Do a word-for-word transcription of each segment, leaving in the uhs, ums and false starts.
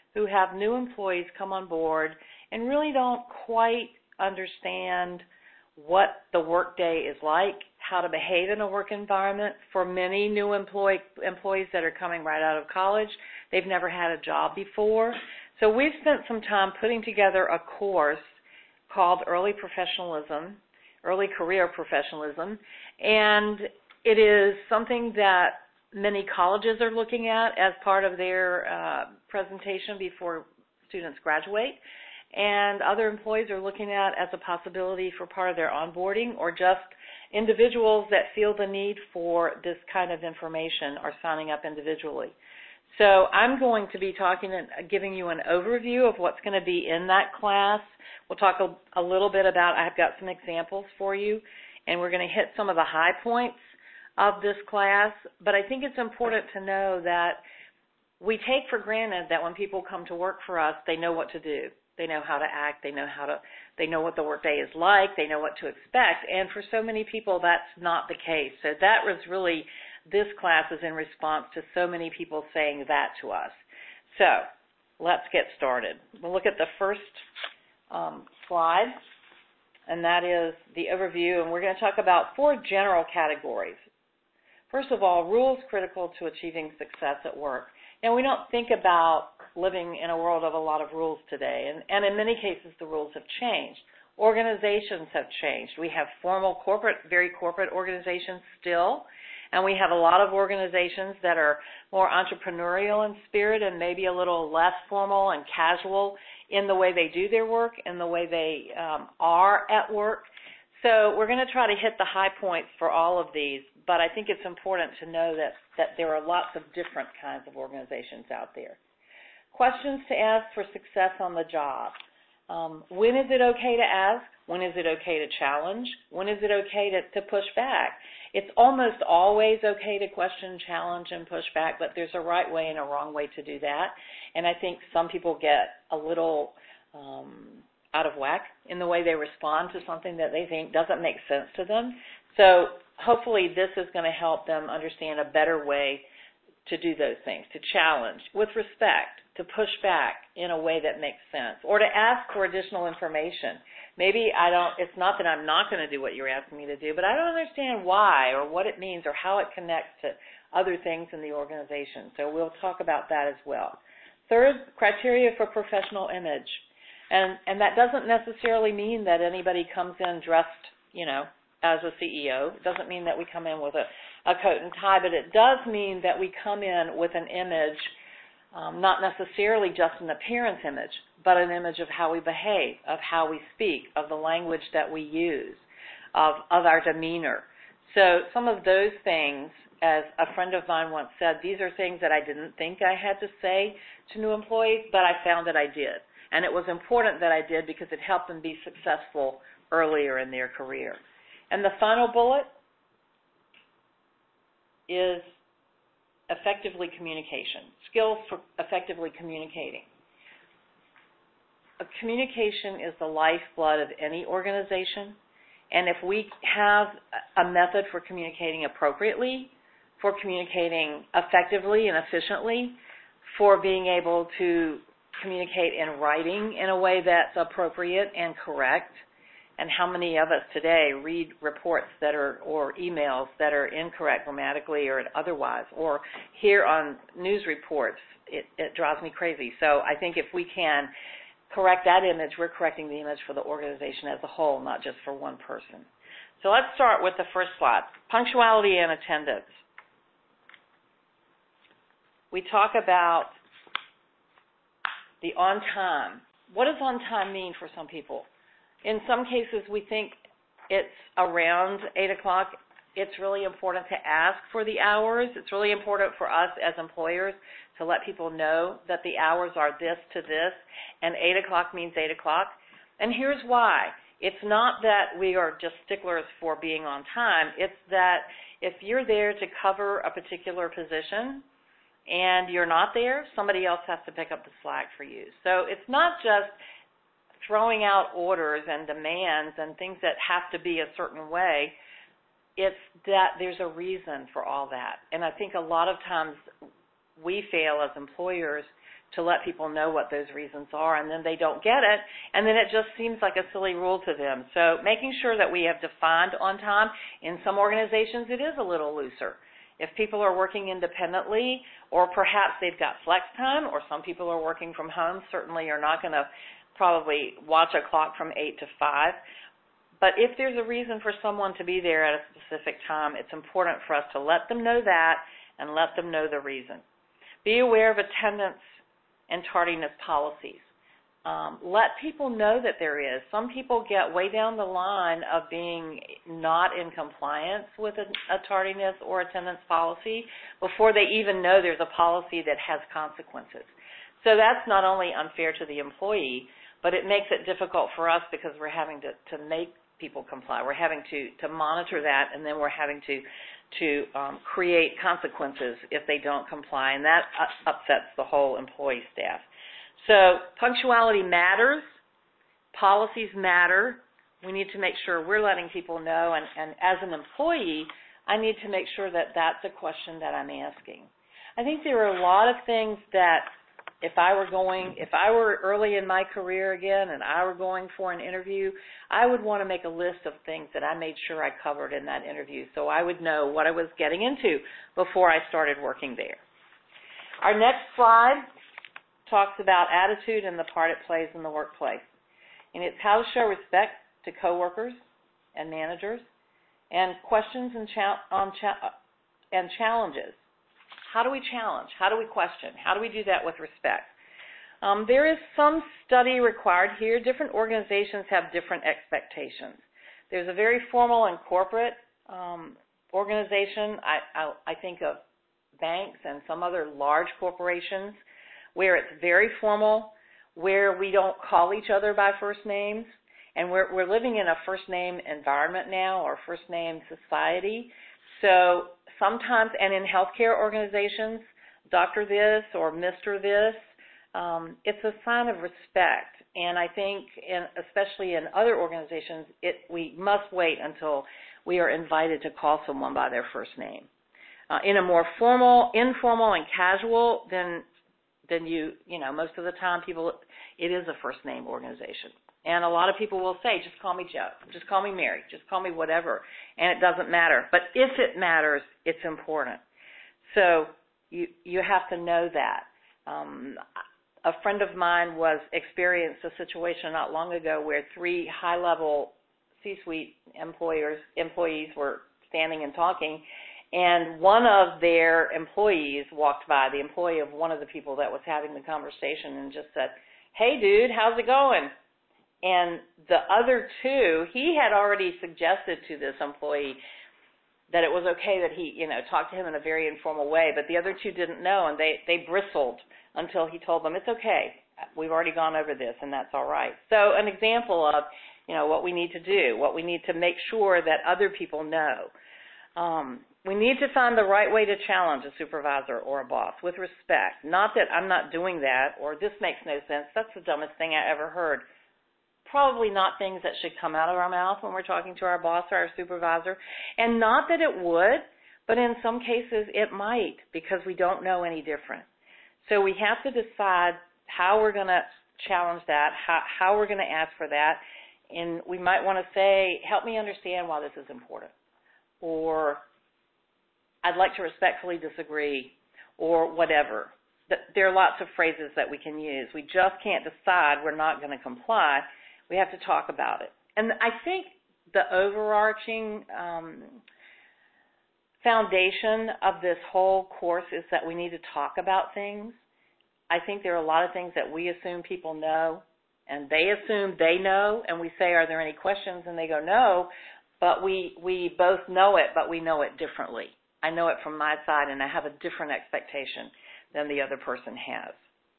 who have new employees come on board and really don't quite understand what the workday is like, how to behave in a work environment. For many new employee, employees that are coming right out of college, they've never had a job before. So we've spent some time putting together a course called Early Professionalism, Early Career Professionalism, and it is something that many colleges are looking at as part of their uh, presentation before students graduate, and other employees are looking at as a possibility for part of their onboarding, or just individuals that feel the need for this kind of information are signing up individually. So I'm going to be talking and giving you an overview of what's going to be in that class. We'll talk a, a little bit about, I've got some examples for you, and we're going to hit some of the high points of this class. But I think it's important to know that we take for granted that when people come to work for us, they know what to do. They know how to act. They know how to. They know what the workday is like. They know what to expect. And for so many people, that's not the case. So that was really, this class is in response to so many people saying that to us. So let's get started. We'll look at the first um, slide, and that is the overview. And we're going to talk about four general categories. First of all, rules critical to achieving success at work. Now, we don't think about living in a world of a lot of rules today, and, and in many cases the rules have changed. Organizations have changed. We have formal corporate, very corporate organizations still, and we have a lot of organizations that are more entrepreneurial in spirit and maybe a little less formal and casual in the way they do their work and the way they um, are at work. So we're going to try to hit the high points for all of these, but I think it's important to know that, that there are lots of different kinds of organizations out there. Questions to ask for success on the job. Um, when is it okay to ask? When is it okay to challenge? When is it okay to, to push back? It's almost always okay to question, challenge, and push back, but there's a right way and a wrong way to do that. And I think some people get a little um, out of whack in the way they respond to something that they think doesn't make sense to them. So hopefully this is going to help them understand a better way to do those things, to challenge with respect, to push back in a way that makes sense, or to ask for additional information. Maybe I don't, it's not that I'm not going to do what you're asking me to do, but I don't understand why or what it means or how it connects to other things in the organization. So we'll talk about that as well. Third, criteria for professional image. And, and that doesn't necessarily mean that anybody comes in dressed, you know, as a C E O. It doesn't mean that we come in with a, a coat and tie, but it does mean that we come in with an image, um, not necessarily just an appearance image, but an image of how we behave, of how we speak, of the language that we use, of, of our demeanor. So some of those things, as a friend of mine once said, these are things that I didn't think I had to say to new employees, but I found that I did. And it was important that I did because it helped them be successful earlier in their career. And the final bullet is effectively communication, skills for effectively communicating. A communication is the lifeblood of any organization, and if we have a method for communicating appropriately, for communicating effectively and efficiently, for being able to communicate in writing in a way that's appropriate and correct, and how many of us today read reports that are, or emails that are incorrect grammatically or otherwise, or hear on news reports, it, it drives me crazy. So I think if we can correct that image, we're correcting the image for the organization as a whole, not just for one person. So let's start with the first slide, punctuality and attendance. We talk about the on time. What does on time mean for some people? In some cases, we think it's around eight o'clock. It's really important to ask for the hours. It's really important for us as employers to let people know that the hours are this to this, and eight o'clock means eight o'clock. And here's why. It's not that we are just sticklers for being on time. It's that if you're there to cover a particular position and you're not there, somebody else has to pick up the slack for you. So it's not just throwing out orders and demands and things that have to be a certain way. It's that there's a reason for all that. And I think a lot of times we fail as employers to let people know what those reasons are, and then they don't get it, and then it just seems like a silly rule to them. So making sure that we have defined on time. In some organizations, it is a little looser. If people are working independently, or perhaps they've got flex time, or some people are working from home, certainly you're not going to probably watch a clock from eight to five. But if there's a reason for someone to be there at a specific time, it's important for us to let them know that and let them know the reason. Be aware of attendance and tardiness policies. Um, let people know that there is. Some people get way down the line of being not in compliance with a, a tardiness or attendance policy before they even know there's a policy that has consequences. So that's not only unfair to the employee, but it makes it difficult for us because we're having to, to make people comply. We're having to, to monitor that, and then we're having to, to um, create consequences if they don't comply, and that upsets the whole employee staff. So punctuality matters. Policies matter. We need to make sure we're letting people know, and, and as an employee, I need to make sure that that's a question that I'm asking. I think there are a lot of things that if I were going, if I were early in my career again and I were going for an interview, I would want to make a list of things that I made sure I covered in that interview so I would know what I was getting into before I started working there. Our next slide talks about attitude and the part it plays in the workplace. And it's how to show respect to coworkers and managers, and questions and, cha- on cha- and challenges. How do we challenge? How do we question? How do we do that with respect? Um, there is some study required here. Different organizations have different expectations. There's a very formal and corporate um, organization. I, I, I think of banks and some other large corporations where it's very formal, where we don't call each other by first names, and we're, we're living in a first name environment now, or first name society. So sometimes, and in healthcare organizations, Doctor this or Mister this, um, it's a sign of respect. And I think, in, especially in other organizations, it, we must wait until we are invited to call someone by their first name. Uh, in a more formal, informal, and casual, then then you, you know, most of the time people, it is a first name organization. And a lot of people will say, just call me Joe, just call me Mary, just call me whatever, and it doesn't matter. But if it matters, it's important. So you you have to know that. Um, a friend of mine was experienced a situation not long ago where three high-level C-suite employers employees were standing and talking, and one of their employees walked by, the employee of one of the people that was having the conversation, and just said, "Hey, dude, how's it going?" And the other two, he had already suggested to this employee that it was okay that he, you know, talked to him in a very informal way, but the other two didn't know, and they, they bristled until he told them, it's okay, we've already gone over this, and that's all right. So an example of, you know, what we need to do, what we need to make sure that other people know. Um, we need to find the right way to challenge a supervisor or a boss with respect. Not that I'm not doing that, or this makes no sense, that's the dumbest thing I ever heard. Probably not things that should come out of our mouth when we're talking to our boss or our supervisor. And not that it would, but in some cases it might, because we don't know any different. So we have to decide how we're going to challenge that, how, how we're going to ask for that. And we might want to say, help me understand why this is important. Or I'd like to respectfully disagree, or whatever. There are lots of phrases that we can use. We just can't decide we're not going to comply. We have to talk about it. And I think the overarching um, foundation of this whole course is that we need to talk about things. I think there are a lot of things that we assume people know, and they assume they know, and we say, are there any questions? And they go, no, but we, we both know it, but we know it differently. I know it from my side, and I have a different expectation than the other person has.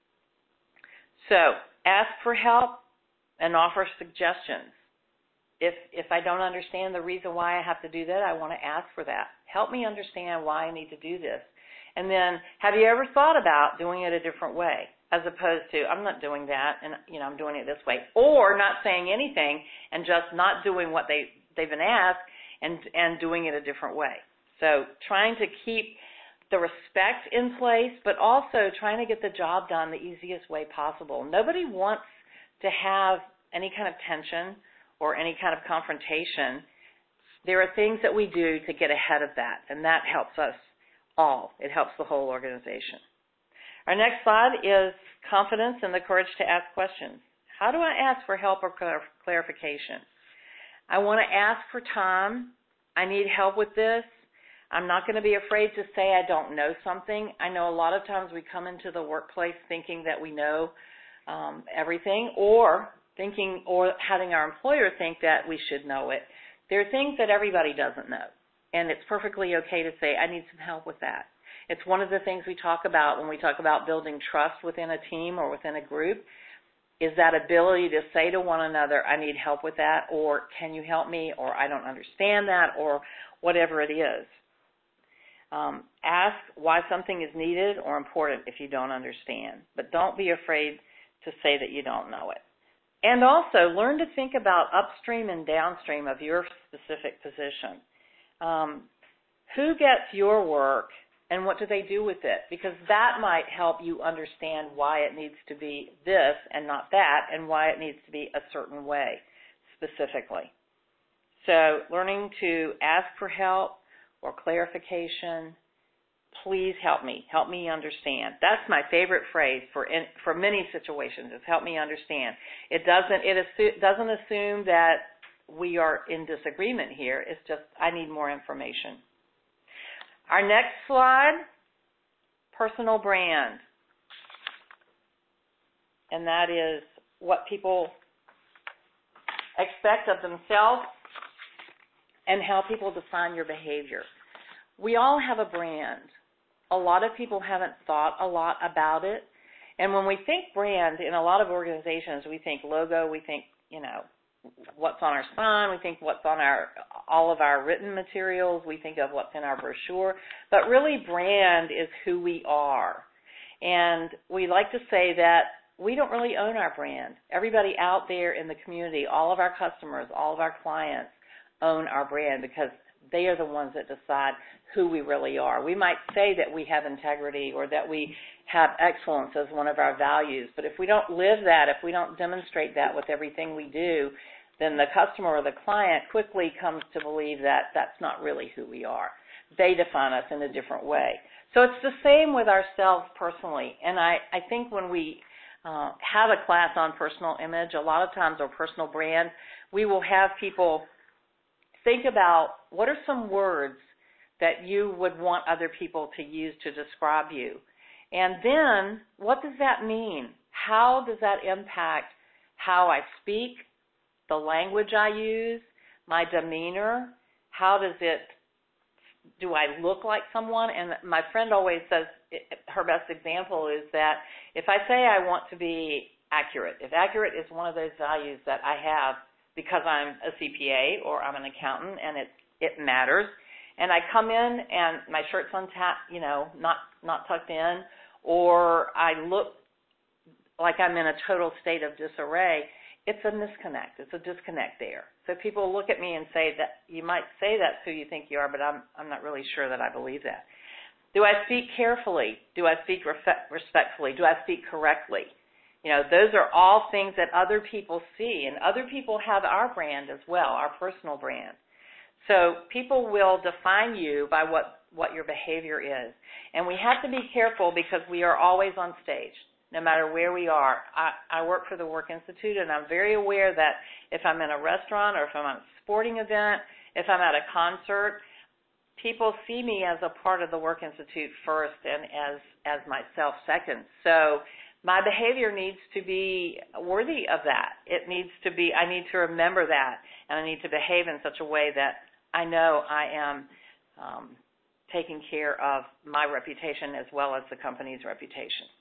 So ask for help and offer suggestions. If if I don't understand the reason why I have to do that, I want to ask for that. Help me understand why I need to do this. And then, have you ever thought about doing it a different way, as opposed to, I'm not doing that, and you know, I'm doing it this way, or not saying anything and just not doing what they, they've been asked and, and doing it a different way. So trying to keep the respect in place, but also trying to get the job done the easiest way possible. Nobody wants to have any kind of tension or any kind of confrontation. There are things that we do to get ahead of that, and that helps us all. It helps the whole organization. Our next slide is confidence and the courage to ask questions. How do I ask for help or clarification? I want to ask for time. I need help with this. I'm not going to be afraid to say I don't know something. I know a lot of times we come into the workplace thinking that we know um, everything, or thinking or having our employer think that we should know it. There are things that everybody doesn't know, and it's perfectly okay to say, I need some help with that. It's one of the things we talk about when we talk about building trust within a team or within a group, is that ability to say to one another, I need help with that, or can you help me, or I don't understand that, or whatever it is. Um, ask why something is needed or important if you don't understand, but don't be afraid to say that you don't know it. And also learn to think about upstream and downstream of your specific position. Um, who gets your work and what do they do with it? Because that might help you understand why it needs to be this and not that, and why it needs to be a certain way specifically. So learning to ask for help or clarification, please help me, help me understand. That's my favorite phrase for in, for many situations, is help me understand. It doesn't it assu- doesn't assume that we are in disagreement here. It's just I need more information. Our next slide, personal brand. And that is what people expect of themselves and how people define your behavior. We all have a brand. A lot of people haven't thought a lot about it. And when we think brand, in a lot of organizations, we think logo, we think, you know, what's on our sign, we think what's on our all of our written materials, we think of what's in our brochure. But really, brand is who we are. And we like to say that we don't really own our brand. Everybody out there in the community, all of our customers, all of our clients, own our brand, because they are the ones that decide who we really are. We might say that we have integrity or that we have excellence as one of our values, but if we don't live that, if we don't demonstrate that with everything we do, then the customer or the client quickly comes to believe that that's not really who we are. They define us in a different way. So it's the same with ourselves personally, and I, I think when we uh, have a class on personal image, a lot of times, or personal brand, we will have people think about what are some words that you would want other people to use to describe you. And then what does that mean? How does that impact how I speak, the language I use, my demeanor? How does it, do I look like someone? And my friend always says, her best example is that if I say I want to be accurate, if accurate is one of those values that I have, because I'm a C P A or I'm an accountant and it it matters, and I come in and my shirt's untapped, you know, not not tucked in, or I look like I'm in a total state of disarray, it's a disconnect. It's a disconnect there. So people look at me and say that you might say that's who you think you are, but I'm I'm not really sure that I believe that. Do I speak carefully? Do I speak respectfully? Do I speak correctly? You know, those are all things that other people see, and other people have our brand as well, our personal brand. So people will define you by what, what your behavior is. And we have to be careful because we are always on stage, no matter where we are. I, I work for the Work Institute, and I'm very aware that if I'm in a restaurant or if I'm at a sporting event, if I'm at a concert, people see me as a part of the Work Institute first and as, as myself second. So my behavior needs to be worthy of that. It needs to be, I need to remember that, and I need to behave in such a way that I know I am um, taking care of my reputation as well as the company's reputation.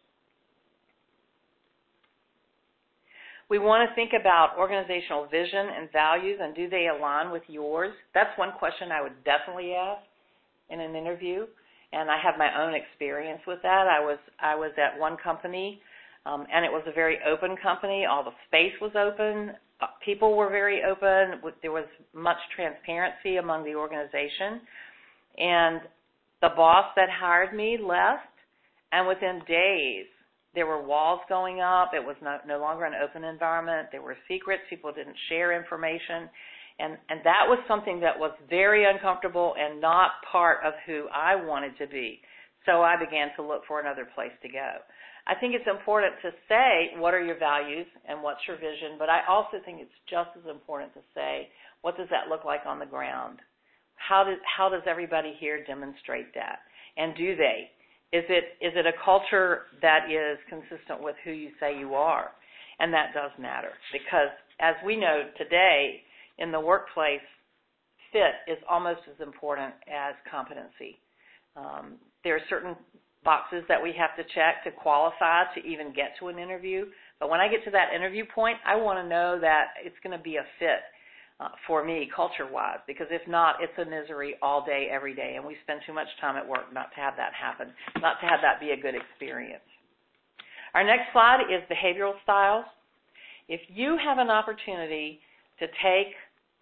We want to think about organizational vision and values, and do they align with yours? That's one question I would definitely ask in an interview, and I have my own experience with that. I was I was at one company, um, and it was a very open company. All the space was open. People were very open. There was much transparency among the organization, and The boss that hired me left, and within days, there were walls going up. It was no, no longer an open environment. There were secrets. People didn't share information. And, and that was something that was very uncomfortable and not part of who I wanted to be. So I began to look for another place to go. I think it's important to say what are your values and what's your vision, but I also think it's just as important to say what does that look like on the ground. How does, how does everybody here demonstrate that? And do they? Is it is it a culture that is consistent with who you say you are? And that does matter because, as we know today, in the workplace, fit is almost as important as competency. Um, there are certain boxes that we have to check to qualify to even get to an interview. But when I get to that interview point, I want to know that it's going to be a fit uh, for me culture-wise, because if not, it's a misery all day, every day, and we spend too much time at work not to have that happen, not to have that be a good experience. Our next slide is behavioral styles. If you have an opportunity to take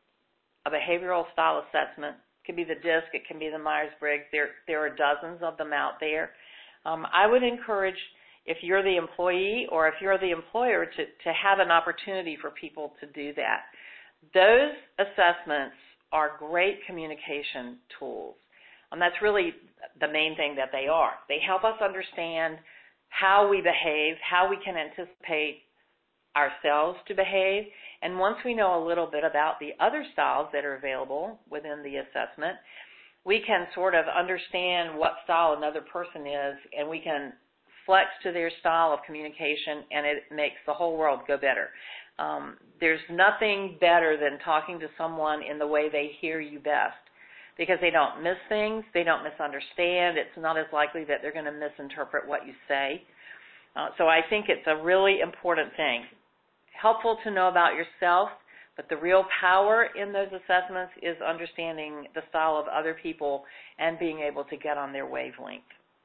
a behavioral style assessment, it can be the DISC, it can be the Myers-Briggs, there, there are dozens of them out there. Um, I would encourage, if you're the employee or if you're the employer, to, to have an opportunity for people to do that. Those assessments are great communication tools. And that's really the main thing that they are. They help us understand how we behave, how we can anticipate ourselves to behave. And once we know a little bit about the other styles that are available within the assessment, we can sort of understand what style another person is, and we can flex to their style of communication, and it makes the whole world go better. Um, there's nothing better than talking to someone in the way they hear you best, because they don't miss things, they don't misunderstand. It's not as likely that they're going to misinterpret what you say. Uh, so I think it's a really important thing. Helpful to know about yourself, but the real power in those assessments is understanding the style of other people and being able to get on their wavelength.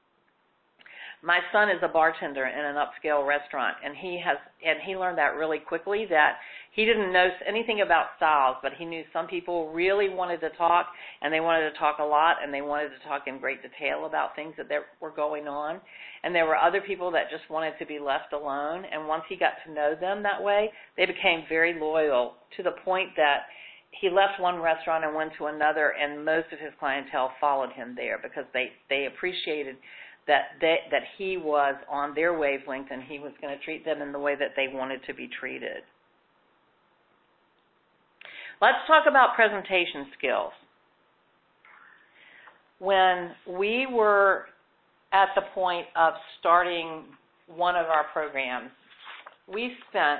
My son is a bartender in an upscale restaurant, and he has and he learned that really quickly, that he didn't know anything about styles, but he knew some people really wanted to talk, and they wanted to talk a lot, and they wanted to talk in great detail about things that were going on. And there were other people that just wanted to be left alone, and once he got to know them that way, they became very loyal, to the point that he left one restaurant and went to another, and most of his clientele followed him there because they, they appreciated that they, that he was on their wavelength and he was going to treat them in the way that they wanted to be treated. Let's talk about presentation skills. When we were at the point of starting one of our programs, we spent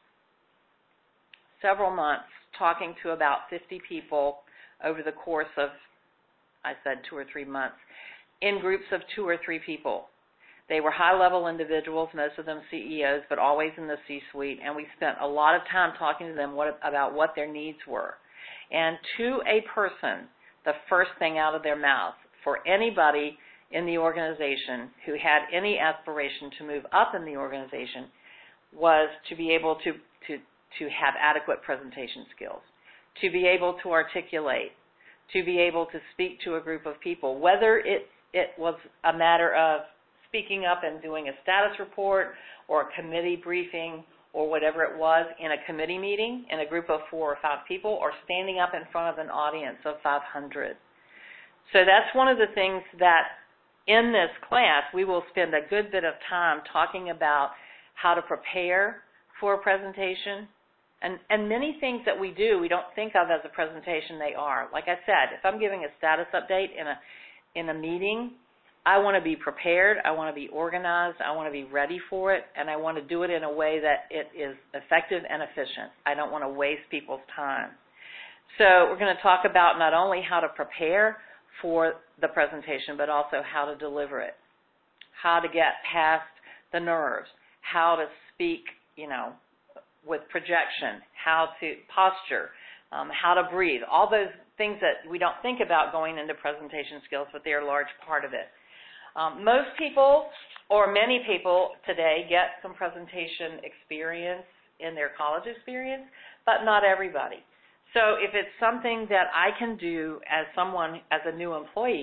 several months talking to about fifty people over the course of, I said two or three months, in groups of two or three people. They were high-level individuals, most of them C E Os, but always in the C-suite, and we spent a lot of time talking to them what, about what their needs were. And to a person, the first thing out of their mouth for anybody in the organization who had any aspiration to move up in the organization was to be able to, to, to have adequate presentation skills, to be able to articulate, to be able to speak to a group of people, whether it It was a matter of speaking up and doing a status report or a committee briefing or whatever it was in a committee meeting in a group of four or five people, or standing up in front of an audience of five hundred. So that's one of the things that in this class we will spend a good bit of time talking about how to prepare for a presentation. And, and many things that we do we don't think of as a presentation, they are. Like I said, if I'm giving a status update in a in a meeting, I want to be prepared, I want to be organized, I want to be ready for it, and I want to do it in a way that it is effective and efficient. I don't want to waste people's time. So we're going to talk about not only how to prepare for the presentation, but also how to deliver it, how to get past the nerves, how to speak, you know, with projection, how to posture, um, how to breathe, all those things that we don't think about going into presentation skills, but they're a large part of it. Um, most people, or many people today, get some presentation experience in their college experience, but not everybody. So if it's something that I can do as someone, as a new employee,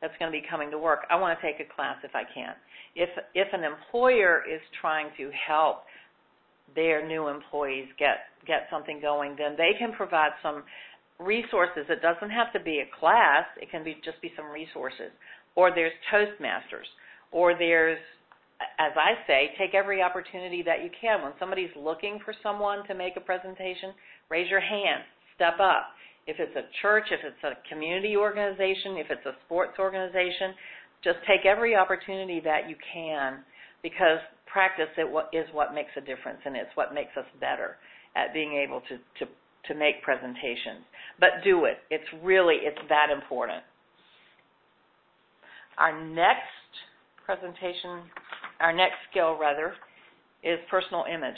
that's going to be coming to work, I want to take a class if I can. If, if an employer is trying to help their new employees get, get something going, then they can provide some resources. It doesn't have to be a class. It can be just be some resources. Or there's Toastmasters. Or there's, as I say, take every opportunity that you can. When somebody's looking for someone to make a presentation, raise your hand, step up. If it's a church, if it's a community organization, if it's a sports organization, just take every opportunity that you can, because practice is what makes a difference, and it's what makes us better at being able to, to, to make presentations. But do it. It's really, it's that important. Our next presentation, our next skill, rather, is personal image.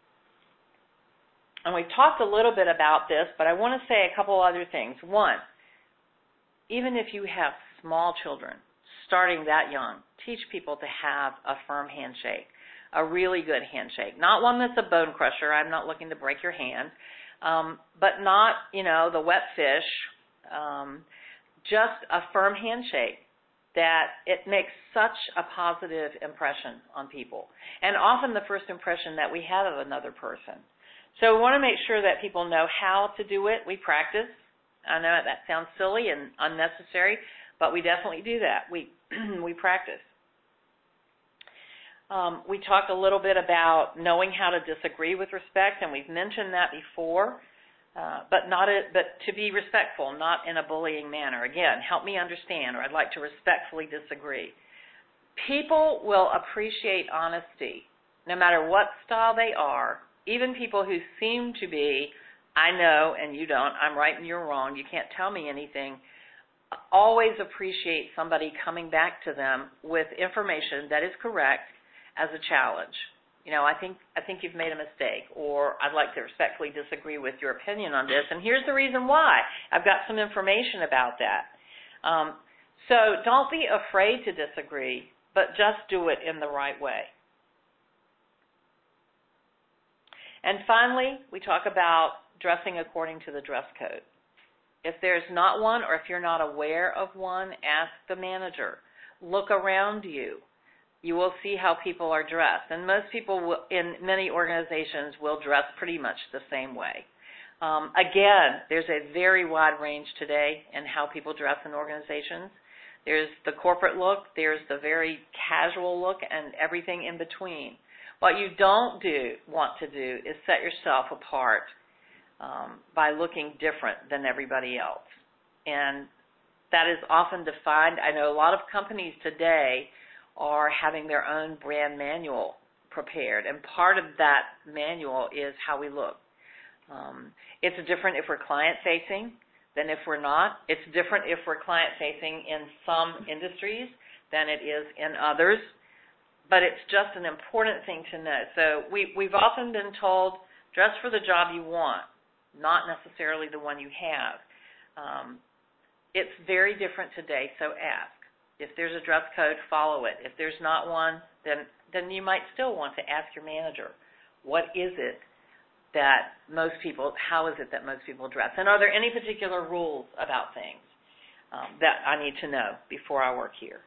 And we've talked a little bit about this, but I want to say a couple other things. One, even if you have small children, starting that young, teach people to have a firm handshake, a really good handshake. Not one that's a bone crusher. I'm not looking to break your hand, um, but not, you know, the wet fish, um, just a firm handshake that it makes such a positive impression on people, and often the first impression that we have of another person. So we want to make sure that people know how to do it. We practice. I know that sounds silly and unnecessary, but we definitely do that. We, we practice. Um, we talked a little bit about knowing how to disagree with respect, and we've mentioned that before, uh, but not a, but to be respectful, not in a bullying manner. Again, help me understand, or I'd like to respectfully disagree. People will appreciate honesty, no matter what style they are. Even people who seem to be, I know and you don't, I'm right and you're wrong, you can't tell me anything, always appreciate somebody coming back to them with information that is correct as a challenge. You know, I think I think you've made a mistake, or I'd like to respectfully disagree with your opinion on this, and here's the reason why. I've got some information about that. Um, so don't be afraid to disagree, but just do it in the right way. And finally, we talk about dressing according to the dress code. If there's not one, or if you're not aware of one, ask the manager. Look around you. You will see how people are dressed. And most people will, in many organizations will dress pretty much the same way. Um, again, there's a very wide range today in how people dress in organizations. There's the corporate look, there's the very casual look, and everything in between. What you don't do want to do is set yourself apart um, by looking different than everybody else. And that is often defined. I know a lot of companies today are having their own brand manual prepared, and part of that manual is how we look. Um, it's different if we're client-facing than if we're not. It's different if we're client-facing in some industries than it is in others. But it's just an important thing to know. So we, we've often been told, dress for the job you want, not necessarily the one you have. Um, it's very different today, so ask. If there's a dress code, follow it. If there's not one, then, then you might still want to ask your manager, what is it that most people, how is it that most people dress? And are there any particular rules about things um, that I need to know before I work here?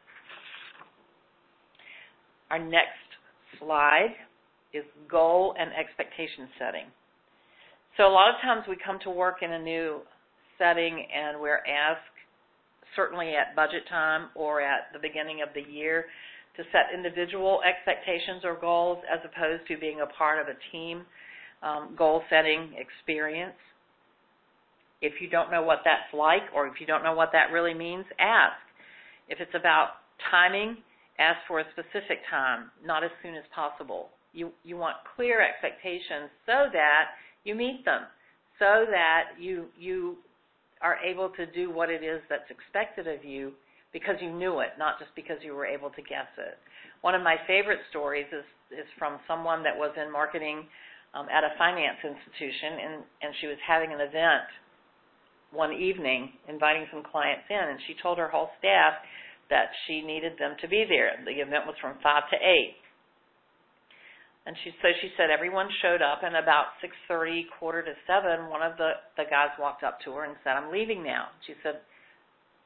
Our next slide is goal and expectation setting. So a lot of times we come to work in a new setting and we're asked, certainly at budget time or at the beginning of the year, to set individual expectations or goals as opposed to being a part of a team um, goal-setting experience. If you don't know what that's like, or if you don't know what that really means, ask. If it's about timing, ask for a specific time, not as soon as possible. You, you want clear expectations so that you meet them, so that you, you are able to do what it is that's expected of you because you knew it, not just because you were able to guess it. One of my favorite stories is, is from someone that was in marketing um, at a finance institution, and, and she was having an event one evening, inviting some clients in, and she told her whole staff that she needed them to be there. The event was from five to eight. And she, so she said everyone showed up, and about six thirty, quarter to seven, one of the, the guys walked up to her and said, I'm leaving now. She said,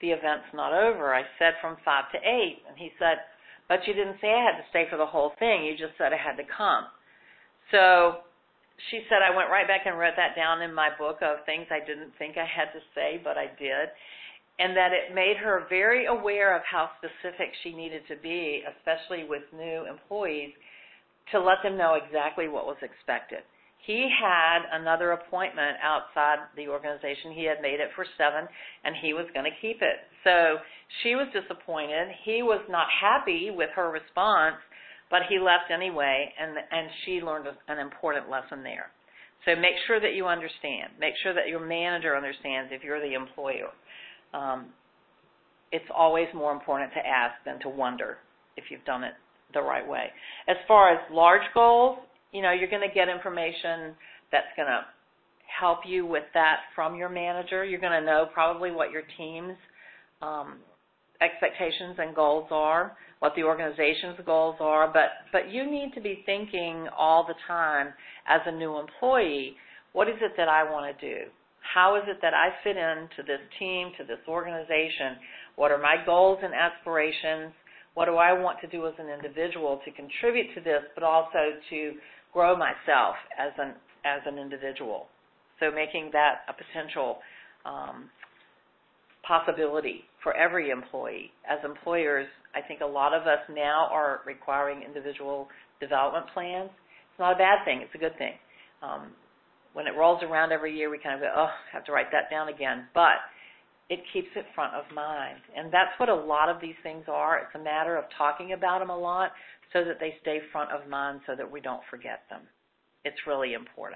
the event's not over. I said from five to eight. And he said, but you didn't say I had to stay for the whole thing. You just said I had to come. So she said I went right back and wrote that down in my book of things I didn't think I had to say, but I did. And that it made her very aware of how specific she needed to be, especially with new employees, to let them know exactly what was expected. He had another appointment outside the organization. He had made it for seven, and he was going to keep it. So she was disappointed. He was not happy with her response, but he left anyway, and, and she learned an important lesson there. So make sure that you understand. Make sure that your manager understands if you're the employer. Um, it's always more important to ask than to wonder if you've done it the right way. As far as large goals, you know, you're going to get information that's going to help you with that from your manager. You're going to know probably what your team's um, expectations and goals are, what the organization's goals are, but, but you need to be thinking all the time as a new employee, what is it that I want to do? How is it that I fit into this team, to this organization? What are my goals and aspirations? What do I want to do as an individual to contribute to this, but also to grow myself as an as an individual? So making that a potential um, possibility for every employee. As employers, I think a lot of us now are requiring individual development plans. It's not a bad thing. It's a good thing. Um, when it rolls around every year, we kind of go, oh, I have to write that down again. But it keeps it front of mind. And that's what a lot of these things are. It's a matter of talking about them a lot so that they stay front of mind so that we don't forget them. It's really important.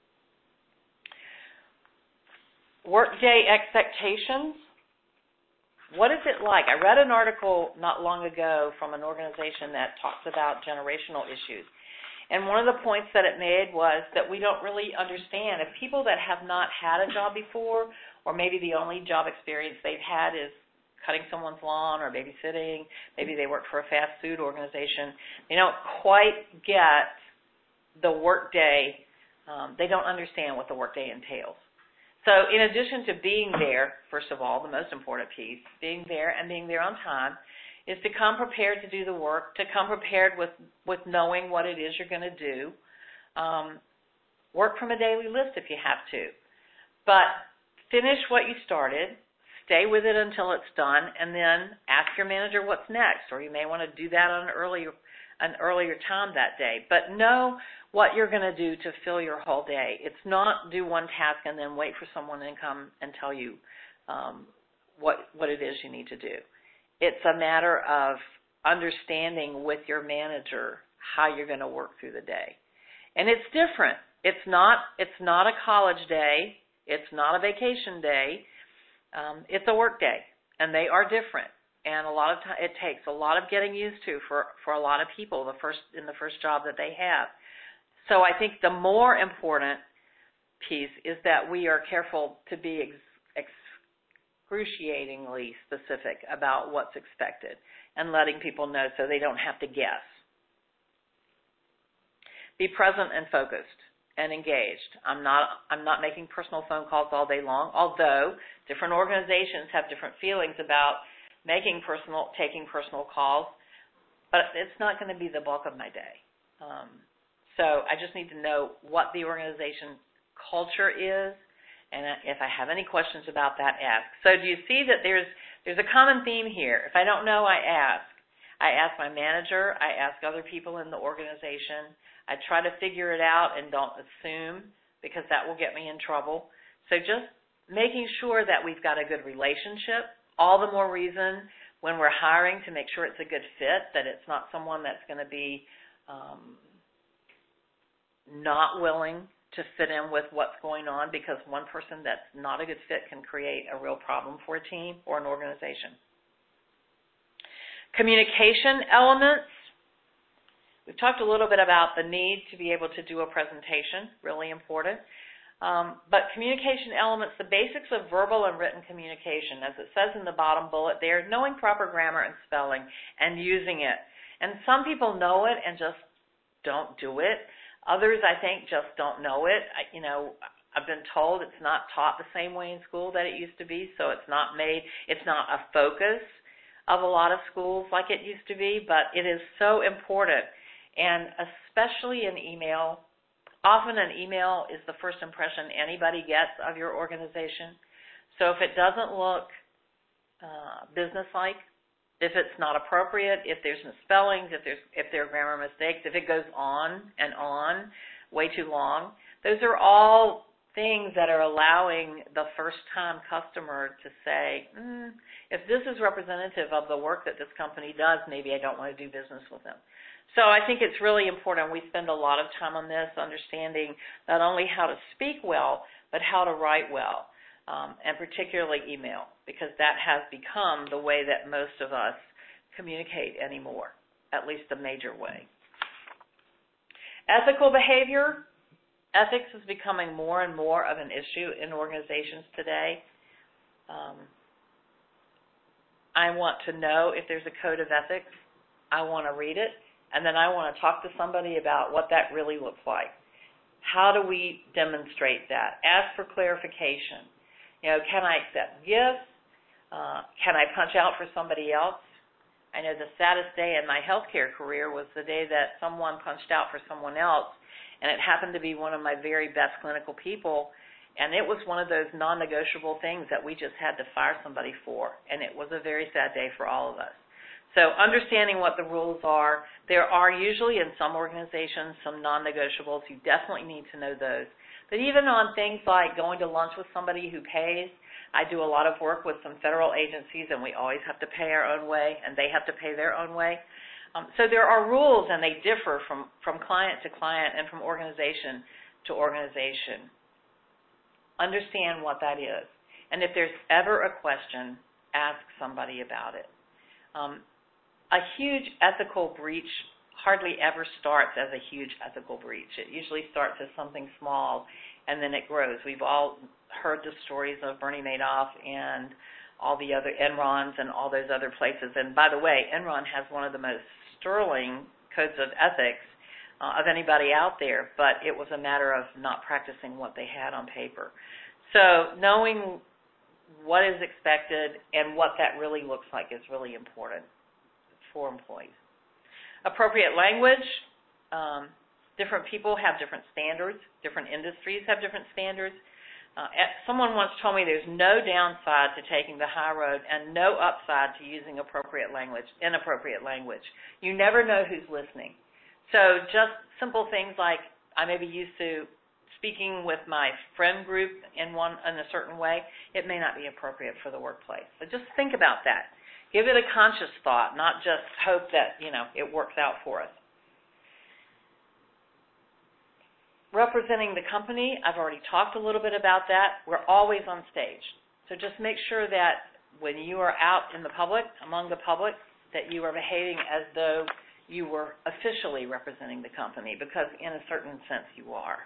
Workday expectations. What is it like? I read an article not long ago from an organization that talks about generational issues. And one of the points that it made was that we don't really understand. If people that have not had a job before, or maybe the only job experience they've had is cutting someone's lawn or babysitting, maybe they work for a fast food organization, they don't quite get the workday, um, they don't understand what the workday entails. So in addition to being there, first of all, the most important piece, being there and being there on time, is to come prepared to do the work, to come prepared with, with knowing what it is you're going to do. Um, work from a daily list if you have to. But finish what you started, stay with it until it's done, and then ask your manager what's next, or you may want to do that on an earlier, an earlier time that day. But know what you're going to do to fill your whole day. It's not do one task and then wait for someone to come and tell you um, what, what it is you need to do. It's a matter of understanding with your manager how you're going to work through the day. And it's different. It's not, it's not a college day. It's not a vacation day. Um, it's a work day, and they are different. And a lot of time, it takes a lot of getting used to for, for a lot of people the first in the first job that they have. So I think the more important piece is that we are careful to be ex- excruciatingly specific about what's expected and letting people know so they don't have to guess. Be present and focused and engaged. I'm not I'm not making personal phone calls all day long, although different organizations have different feelings about making personal, taking personal calls, but it's not going to be the bulk of my day. Um, so I just need to know what the organization culture is, and if I have any questions about that, ask. So do you see that there's there's a common theme here? If I don't know, I ask. I ask my manager. I ask other people in the organization. I try to figure it out and don't assume, because that will get me in trouble. So just making sure that we've got a good relationship, all the more reason when we're hiring to make sure it's a good fit, that it's not someone that's going to be um, not willing to fit in with what's going on, because one person that's not a good fit can create a real problem for a team or an organization. Communication elements. We've talked a little bit about the need to be able to do a presentation, really important. Um, but communication elements, the basics of verbal and written communication, as it says in the bottom bullet there, knowing proper grammar and spelling and using it. And some people know it and just don't do it. Others, I think, just don't know it. I, you know, I've been told it's not taught the same way in school that it used to be, so it's not made, it's not a focus of a lot of schools like it used to be, but it is so important, and especially in email. Often an email is the first impression anybody gets of your organization. So if it doesn't look uh, businesslike, if it's not appropriate, if there's misspellings, if there's if there are grammar mistakes, if it goes on and on way too long, those are all things that are allowing the first-time customer to say, mm, if this is representative of the work that this company does, maybe I don't want to do business with them. So I think it's really important. We spend a lot of time on this, understanding not only how to speak well, but how to write well, um, and particularly email, because that has become the way that most of us communicate anymore, at least a major way. Ethical behavior. Ethics is becoming more and more of an issue in organizations today. Um, I want to know if there's a code of ethics. I want to read it. And then I want to talk to somebody about what that really looks like. How do we demonstrate that? Ask for clarification. You know, can I accept gifts? Uh, can I punch out for somebody else? I know the saddest day in my healthcare career was the day that someone punched out for someone else, and it happened to be one of my very best clinical people, and it was one of those non-negotiable things that we just had to fire somebody for, and it was a very sad day for all of us. So understanding what the rules are, there are usually in some organizations some non-negotiables. You definitely need to know those. But even on things like going to lunch with somebody who pays, I do a lot of work with some federal agencies, and we always have to pay our own way, and they have to pay their own way. Um, so there are rules, and they differ from, from client to client and from organization to organization. Understand what that is. And if there's ever a question, ask somebody about it. Um, A huge ethical breach hardly ever starts as a huge ethical breach. It usually starts as something small, and then it grows. We've all heard the stories of Bernie Madoff and all the other Enrons and all those other places. And by the way, Enron has one of the most sterling codes of ethics uh, of anybody out there, but it was a matter of not practicing what they had on paper. So knowing what is expected and what that really looks like is really important for employees. Appropriate language. Um, different people have different standards. Different industries have different standards. Uh, someone once told me there's no downside to taking the high road and no upside to using appropriate language, inappropriate language. You never know who's listening. So just simple things like I may be used to speaking with my friend group in one in a certain way. It may not be appropriate for the workplace. So just think about that. Give it a conscious thought, not just hope that, you know, it works out for us. Representing the company, I've already talked a little bit about that. We're always on stage. So just make sure that when you are out in the public, among the public, that you are behaving as though you were officially representing the company, because in a certain sense you are.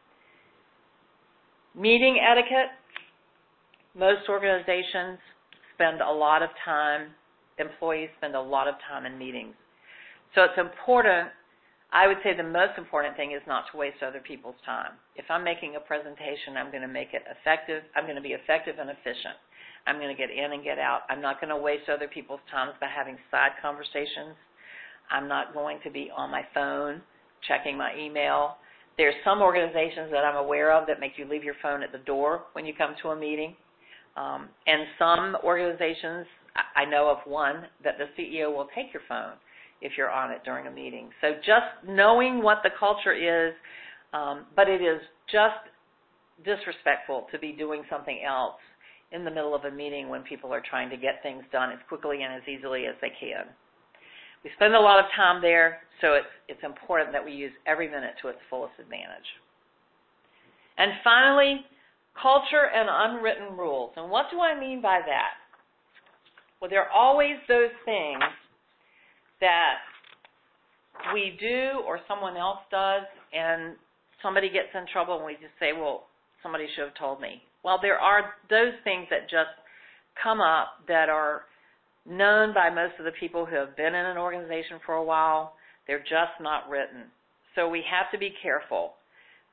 Meeting etiquette. Most organizations spend a lot of time, employees spend a lot of time in meetings. So it's important, I would say the most important thing is not to waste other people's time. If I'm making a presentation, I'm going to make it effective. I'm going to be effective and efficient. I'm going to get in and get out. I'm not going to waste other people's time by having side conversations. I'm not going to be on my phone checking my email. There's some organizations that I'm aware of that make you leave your phone at the door when you come to a meeting. Um, and some organizations, I know of one, that the C E O will take your phone if you're on it during a meeting. So just knowing what the culture is, um, but it is just disrespectful to be doing something else in the middle of a meeting when people are trying to get things done as quickly and as easily as they can. We spend a lot of time there, so it's, it's important that we use every minute to its fullest advantage. And finally, culture and unwritten rules. And what do I mean by that? Well, there are always those things that we do or someone else does, and somebody gets in trouble and we just say, well, somebody should have told me. Well, there are those things that just come up that are known by most of the people who have been in an organization for a while. They're just not written. So we have to be careful.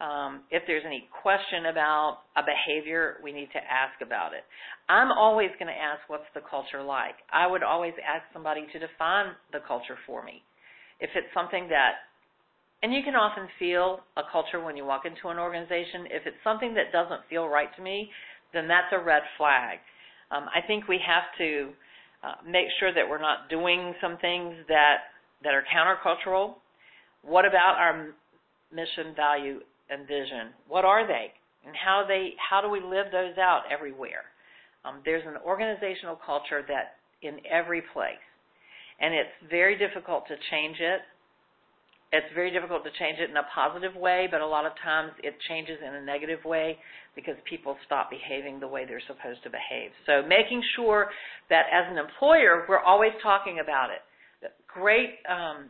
Um, if there's any question about a behavior, we need to ask about it. I'm always going to ask, what's the culture like? I would always ask somebody to define the culture for me. If it's something that, and you can often feel a culture when you walk into an organization. If it's something that doesn't feel right to me, then that's a red flag. Um, I think we have to uh, make sure that we're not doing some things that, that are countercultural. What about our mission, value, and vision? What are they? And how they how do we live those out everywhere? Um, there's an organizational culture that in every place, and it's very difficult to change it. It's very difficult to change it in a positive way, but a lot of times it changes in a negative way because people stop behaving the way they're supposed to behave. So making sure that as an employer, we're always talking about it. Great um,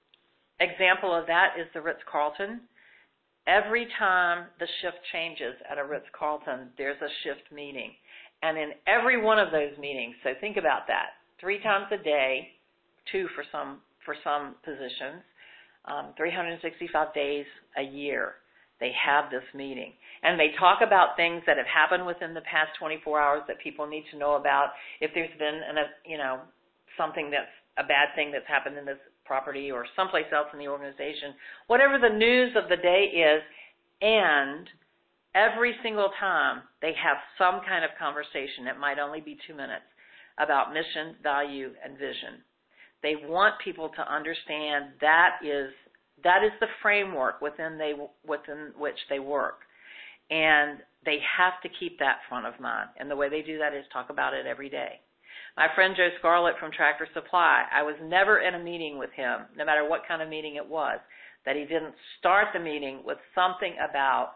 example of that is the Ritz-Carlton. Every time the shift changes at a Ritz-Carlton, there's a shift meeting. And in every one of those meetings, so think about that, three times a day, two for some for some positions, um, three hundred sixty-five days a year, they have this meeting. And they talk about things that have happened within the past twenty-four hours that people need to know about. If there's been, an, a, you know, something that's a bad thing that's happened in this property or someplace else in the organization, whatever the news of the day is, and every single time they have some kind of conversation, it might only be two minutes, about mission, value, and vision. They want people to understand that is that is the framework within they within which they work. And they have to keep that front of mind. And the way they do that is talk about it every day. My friend Joe Scarlett from Tractor Supply, I was never in a meeting with him, no matter what kind of meeting it was, that he didn't start the meeting with something about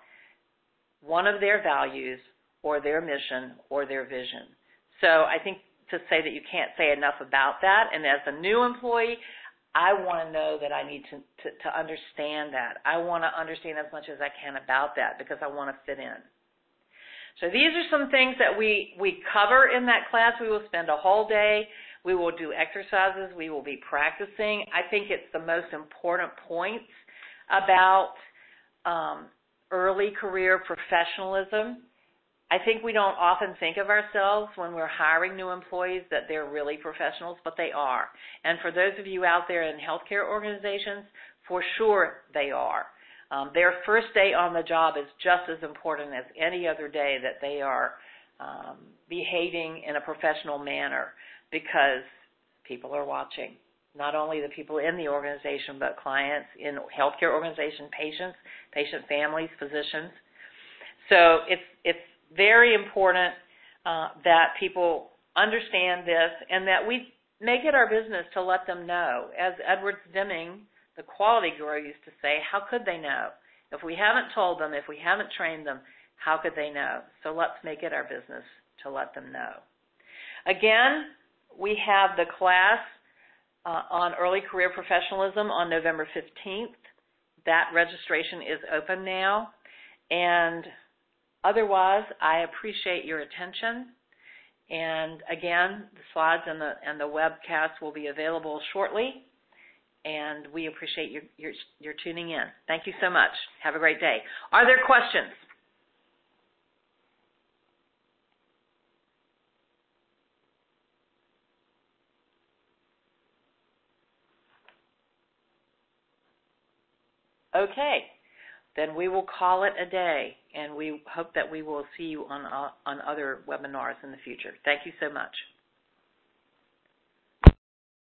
one of their values or their mission or their vision. So I think to say that you can't say enough about that, and as a new employee, I want to know that I need to, to, to understand that. I want to understand as much as I can about that because I want to fit in. So these are some things that we, we cover in that class. We will spend a whole day. We will do exercises. We will be practicing. I think it's the most important points about um, early career professionalism. I think we don't often think of ourselves when we're hiring new employees that they're really professionals, but they are. And for those of you out there in healthcare organizations, for sure they are. Um, their first day on the job is just as important as any other day that they are um, behaving in a professional manner because people are watching. Not only the people in the organization, but clients in healthcare organization, patients, patient families, physicians. So it's it's very important uh, that people understand this and that we make it our business to let them know. As Edward Deming, the quality guru, used to say, how could they know? If we haven't told them, if we haven't trained them, how could they know? So let's make it our business to let them know. Again, we have the class uh, on early career professionalism on November fifteenth. That registration is open now. And otherwise, I appreciate your attention. And again, the slides and the, and the webcast will be available shortly. And we appreciate your, your, your tuning in. Thank you so much. Have a great day. Are there questions? Okay. Then we will call it a day, and we hope that we will see you on, uh, on other webinars in the future. Thank you so much.